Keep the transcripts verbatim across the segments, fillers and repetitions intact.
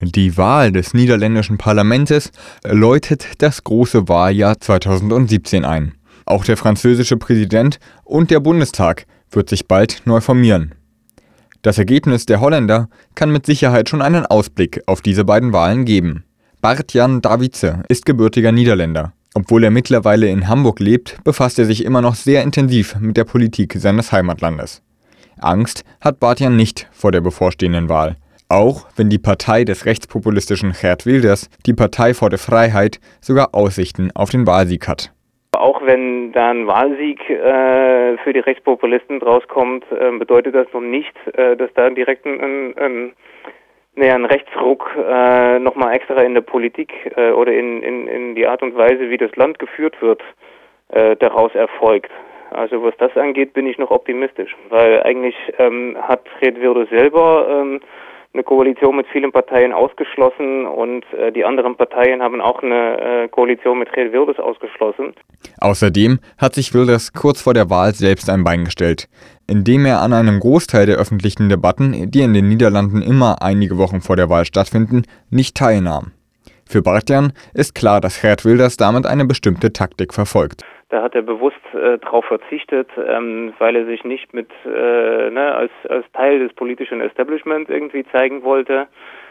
Die Wahl des niederländischen Parlaments läutet das große Wahljahr zweitausendsiebzehn ein. Auch der französische Präsident und der Bundestag wird sich bald neu formieren. Das Ergebnis der Holländer kann mit Sicherheit schon einen Ausblick auf diese beiden Wahlen geben. Bart-Jan Davidse ist gebürtiger Niederländer. Obwohl er mittlerweile in Hamburg lebt, befasst er sich immer noch sehr intensiv mit der Politik seines Heimatlandes. Angst hat Bart-Jan nicht vor der bevorstehenden Wahl. Auch wenn die Partei des rechtspopulistischen Geert Wilders, die Partei voor de Vrijheid, sogar Aussichten auf den Wahlsieg hat. Auch wenn da ein Wahlsieg äh, für die Rechtspopulisten rauskommt, äh, bedeutet das noch nicht, äh, dass da direkt ein, ein, ein, naja, ein Rechtsruck äh, nochmal extra in der Politik äh, oder in, in, in die Art und Weise, wie das Land geführt wird, äh, daraus erfolgt. Also was das angeht, bin ich noch optimistisch, weil eigentlich ähm, hat Geert Wilders selber ähm, eine Koalition mit vielen Parteien ausgeschlossen und äh, die anderen Parteien haben auch eine äh, Koalition mit Geert Wilders ausgeschlossen. Außerdem hat sich Wilders kurz vor der Wahl selbst ein Bein gestellt, indem er an einem Großteil der öffentlichen Debatten, die in den Niederlanden immer einige Wochen vor der Wahl stattfinden, nicht teilnahm. Für Bart-Jan ist klar, dass Geert Wilders damit eine bestimmte Taktik verfolgt. Da hat er bewusst äh, darauf verzichtet, ähm, weil er sich nicht mit äh, ne, als, als Teil des politischen Establishments irgendwie zeigen wollte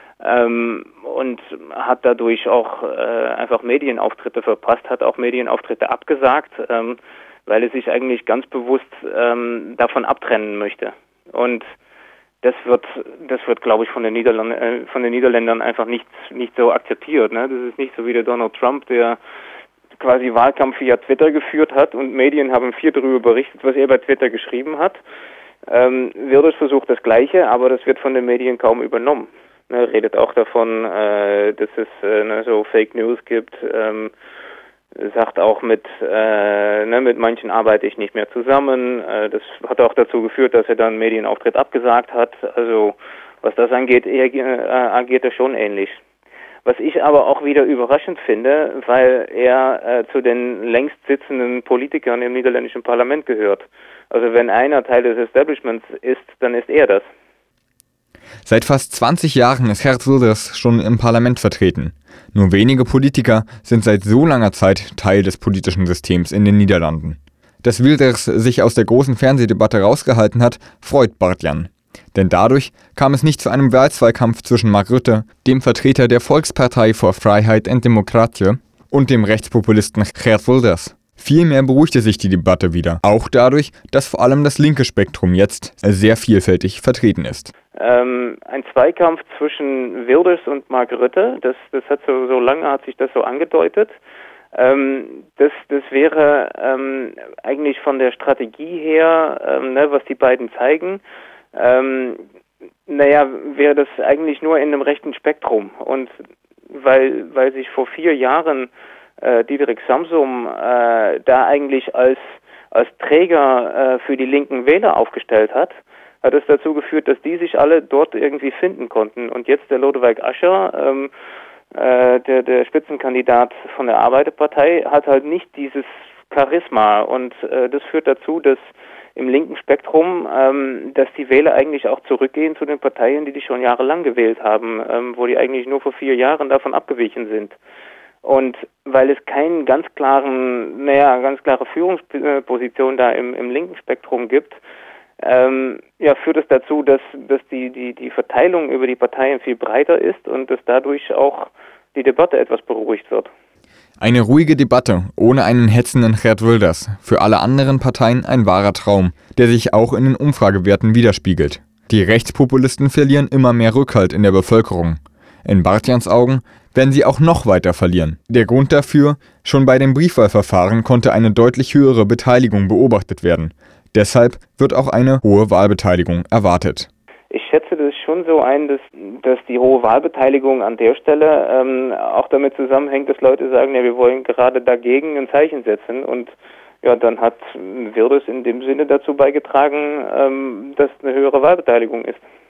ähm, und hat dadurch auch äh, einfach Medienauftritte verpasst, hat auch Medienauftritte abgesagt, ähm, weil er sich eigentlich ganz bewusst ähm, davon abtrennen möchte. Und das wird, das wird, glaube ich, von den Niederland äh, von den Niederländern einfach nicht nicht so akzeptiert. Ne? Das ist nicht so wie der Donald Trump, der quasi Wahlkampf via Twitter geführt hat und Medien haben viel darüber berichtet, was er bei Twitter geschrieben hat. Ähm, Wilders versucht das Gleiche, aber das wird von den Medien kaum übernommen. Er redet auch davon, äh, dass es äh, ne, so Fake News gibt, ähm, sagt auch mit, äh, ne, mit manchen arbeite ich nicht mehr zusammen. Äh, das hat auch dazu geführt, dass er dann einen Medienauftritt abgesagt hat. Also was das angeht, er, äh, agiert er schon ähnlich. Was ich aber auch wieder überraschend finde, weil er äh, zu den längst sitzenden Politikern im niederländischen Parlament gehört. Also wenn einer Teil des Establishments ist, dann ist er das. Seit fast zwanzig Jahren ist Geert Wilders schon im Parlament vertreten. Nur wenige Politiker sind seit so langer Zeit Teil des politischen Systems in den Niederlanden. Dass Wilders sich aus der großen Fernsehdebatte rausgehalten hat, freut Bart-Jan. Denn dadurch kam es nicht zu einem Wahlzweikampf zwischen Mark Rutte, dem Vertreter der Volkspartei voor Vrijheid en Democratie, und dem Rechtspopulisten Geert Wilders. Vielmehr beruhigte sich die Debatte wieder, auch dadurch, dass vor allem das linke Spektrum jetzt sehr vielfältig vertreten ist. Ähm, ein Zweikampf zwischen Wilders und Mark Rutte, das, das hat so, so lange hat sich das so angedeutet. Ähm, das, das wäre ähm, eigentlich von der Strategie her, ähm, ne, was die beiden zeigen, ähm, naja, wäre das eigentlich nur in einem rechten Spektrum. Und weil, weil sich vor vier Jahren äh, Diederik Samsom äh, da eigentlich als, als Träger äh, für die linken Wähler aufgestellt hat, hat es dazu geführt, dass die sich alle dort irgendwie finden konnten. Und jetzt der Lodewijk Asscher, ähm, äh, der, der Spitzenkandidat von der Arbeiterpartei, hat halt nicht dieses Charisma. Und äh, das führt dazu, dass im linken Spektrum, ähm, dass die Wähler eigentlich auch zurückgehen zu den Parteien, die die schon jahrelang gewählt haben, ähm, wo die eigentlich nur vor vier Jahren davon abgewichen sind. Und weil es keinen ganz klaren, naja, ganz klare Führungsposition da im, im linken Spektrum gibt, ähm, ja, führt es dazu, dass, dass die, die, die Verteilung über die Parteien viel breiter ist und dass dadurch auch die Debatte etwas beruhigt wird. Eine ruhige Debatte ohne einen hetzenden Geert Wilders. Für alle anderen Parteien ein wahrer Traum, der sich auch in den Umfragewerten widerspiegelt. Die Rechtspopulisten verlieren immer mehr Rückhalt in der Bevölkerung. In Bart-Jans Augen werden sie auch noch weiter verlieren. Der Grund dafür: Schon bei dem Briefwahlverfahren konnte eine deutlich höhere Beteiligung beobachtet werden. Deshalb wird auch eine hohe Wahlbeteiligung erwartet. Ich schätze das schon so ein, dass, dass die hohe Wahlbeteiligung an der Stelle ähm, auch damit zusammenhängt, dass Leute sagen, ja, wir wollen gerade dagegen ein Zeichen setzen. Und ja, dann hat Wilders in dem Sinne dazu beigetragen, ähm, dass eine höhere Wahlbeteiligung ist.